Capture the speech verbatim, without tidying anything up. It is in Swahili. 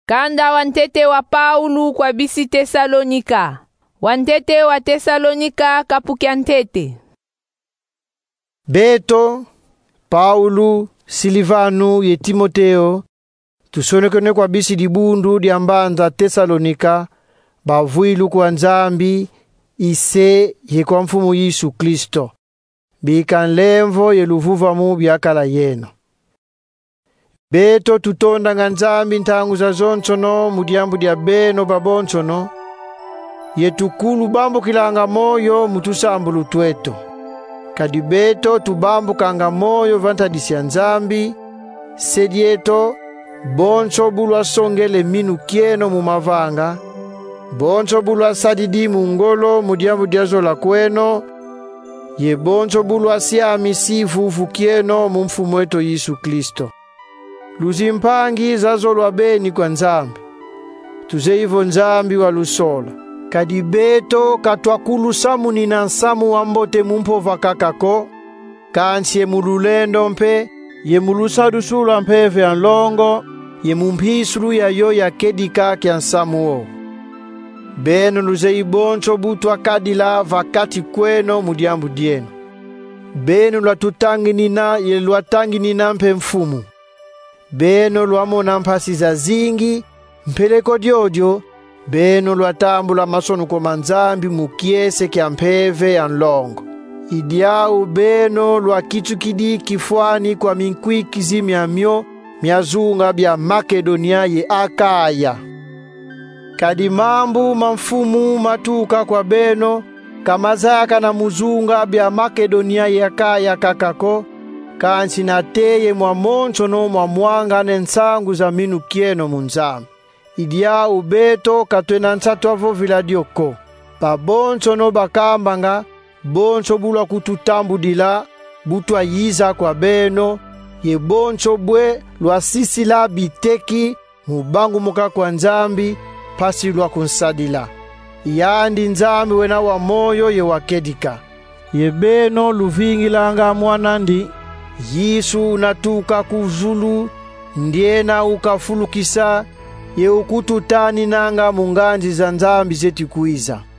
Kanda wantete wa Paulo kwa bisi Tesalonika. Wantete wa Tesalonika kapukya ntete. Beto, Paulo, Silivano ye Timoteo, tusonekene kwa bisi dibundu diambanza Tesalonika, bavuilu kwa nzambi, ise ye kwa mfumu Yesu Kristo. Bikan lemvo ye luvuva mu biakala yeno. Beto tutonda nga nzambi ntangu za zonsono mudiambu dia beno babonsono. Yetukulu bambu kilanga moyo mutusambulu tweto. Kadi beto tubambu kanga moyo vanta disi nzambi. Sedieto bonso bulwa songele minu kieno mumavanga. Bonso bulwa sadidi mungolo mudiambu diazo la kweno. Ye bonso bulwa siami sifu fukieno mumfumu wetu Yesu Kristo. Luzimpangi zazolwa beni kwa nzambi. Tuzeivo nzambi wa lusola. Kadi beto katwakulu samu nina nsamu wambote mumpova kakako. Kansi ye mululendo mpe. Ye mulusadu sula mpeve anlongo. Ye mumpisulu ya yo ya kedika kia nsamu o. Beno luzeibonso butwa kadila vakati kweno mudiambu dieno. Beno lwa tutangi nina ye lwa tangi nina mpe mfumu. Beno lwamona mpasi za zingi, mpeleko diodio, beno lwatambula masonu kwa manzambi mukiese kia mpeve ya nlongo. Idiau beno lwakitukidi kifwani kwa minkwiki zimia myo, miazunga bia Makedonia ye Akaya. Kadimambu mamfumu matuka kwa beno, kamazaka na muzunga bia Makedonia ye Akaya kakako, kansi nateye mwa monsono mwa mwanga nensangu za minu kieno munzambi. Idia ubeto katwena nsatwavo viladioko. Pa bonsono bakambanga, bonso bulwa kututambu dila, butwa yiza kwa beno, ye bonso bwe lwa sisi la biteki, mubangu muka kwa nzambi, pasi lwa kunsadila. Yandi nzambi wena wa moyo ye wakedika. Ye beno luvingilanga mwanandi, Yesu unatuka kuzulu, ndiena ukafulukisa, ye ukututani nanga munganji za nzambi zeti kuiza.